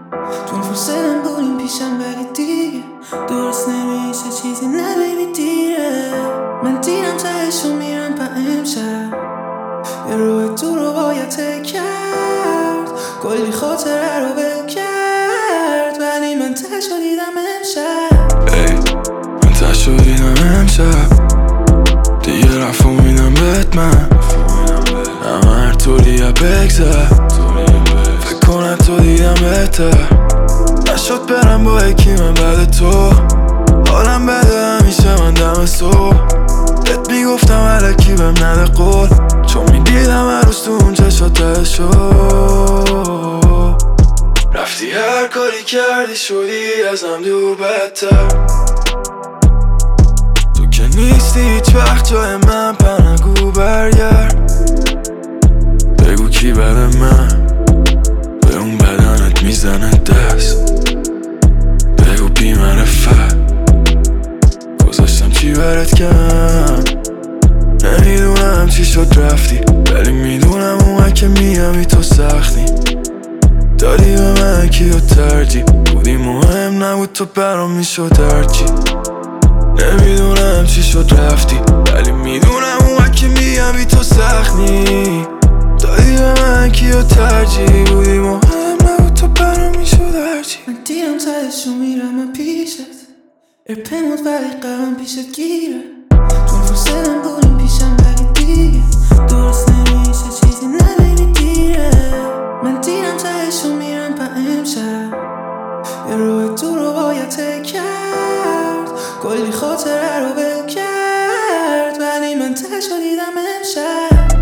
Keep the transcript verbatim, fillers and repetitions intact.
چون فرصتم بودیم پیشم ولی دیگه درست نمیشه چیزی نه بیبی دیره. من دیدم تهشو میرم پا امشب یه روی تو رو باید تک کرد، کلی خاطره رو بل کرد ولی من تهشو دیدم امشب. ای من تهشو دیدم امشب دیگه رفت و میدم بهت من همه هر طوری ها بگذر فکر کنم تو دیدم بهتر نشد برم با یکی من بعد تو حالم بده همیشه من دم صبح بهت میگفتم علکی بهم نده قول چون میدیدم هر روز تو اون چشات تهشو رفتی هر کاری کردی شدی ازم دور بدتر تو که نیستی هیچ وقت جای من پر نگو برگرد بگو کی بده من به اون بدنت میزنه دست بگو بی معرفت گذاشتم چی برات کم نمیدونم چی شد رفتی ولی میدونم اومد که میامی تو سختی دادی به من کیو ترجی بودی مهم نبود تو برام میشد هرچی نمیدونم چی شد رفتی ولی میدونم اومد که میامی تو سختی دادی به من کیو ترجی بودی مهم نبود تو برام میشد هرچی. من دیدم تهشو میرم من پیشت ارپموت ولی قرم پیشت گیره چون فرصتم بودیم پیشم ولی دیگه درست نمیشه چیزی نه بیبی دیره. من دیدم تهشو میرم پا امشب یه روی تو رو باید تک کرد، کلی خاطره رو بل کرد ولی من تهشو دیدم امشب.